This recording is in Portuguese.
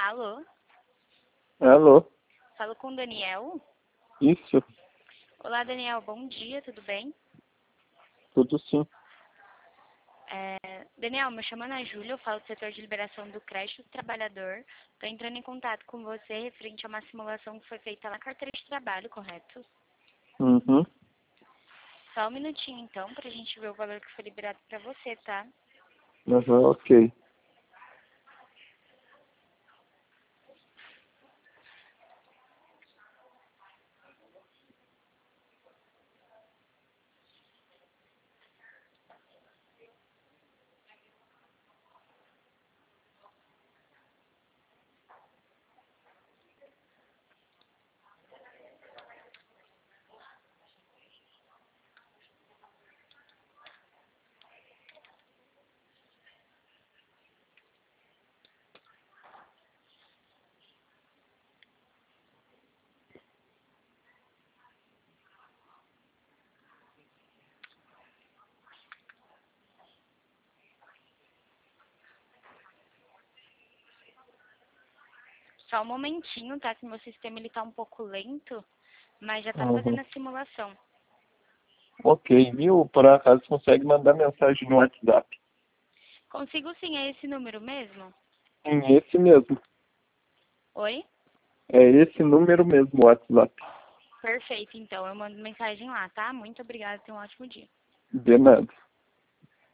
Alô? Alô? Falo com o Daniel? Isso, Olá, Daniel. Bom dia, tudo bem? tudo sim. Daniel, me chamando é Júlia, eu falo do setor de liberação do crédito do trabalhador. Estou entrando em contato com você referente a uma simulação que foi feita na carteira de trabalho, correto? Uhum. Só um minutinho, então, para a gente ver o valor que foi liberado para você, tá? Uhum, ok. Só um momentinho, tá? Que meu sistema ele tá um pouco lento, mas já tá Uhum. fazendo a simulação. Ok, viu? Por acaso consegue mandar mensagem no WhatsApp? Consigo sim, é esse número mesmo? Sim, esse mesmo. Oi? É esse número mesmo, o WhatsApp. Perfeito, então. Eu mando mensagem lá, tá? Muito obrigada, tenha um ótimo dia. De nada.